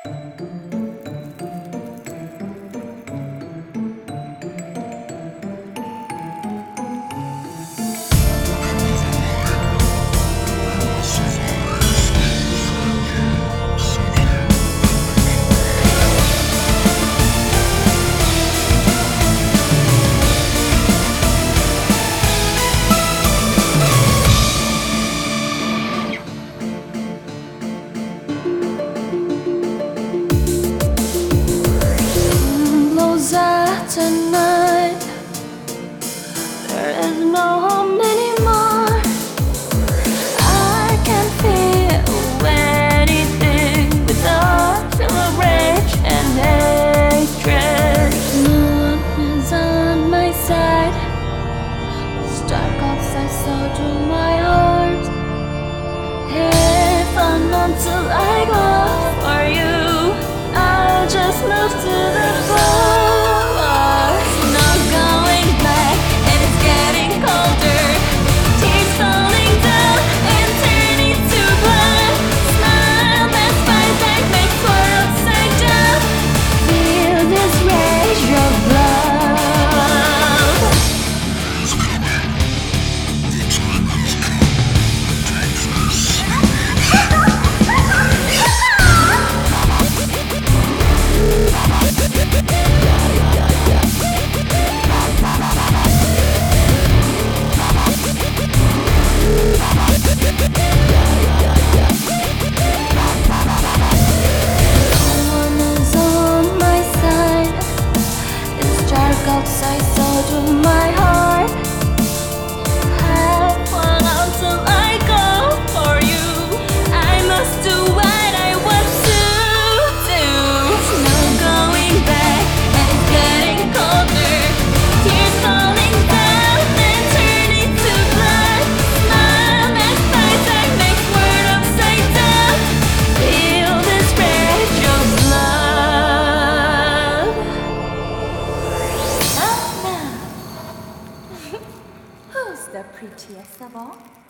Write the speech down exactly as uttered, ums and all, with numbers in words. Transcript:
Tonight, there is no home anymore. I can't feel anything without feeling rage and hatred. No one is on my side. It's dark outside, so to my heart. If I'm not till I go for you, I'll just move to the floor. Outside, so to my heart. Have fun until I go for you. I must do what I want to do. No going back, and it's getting colder. Tears falling down and turning to blood. Smile and fight that makes world upside down. Feel this rage of love. Who's the prettiest of all?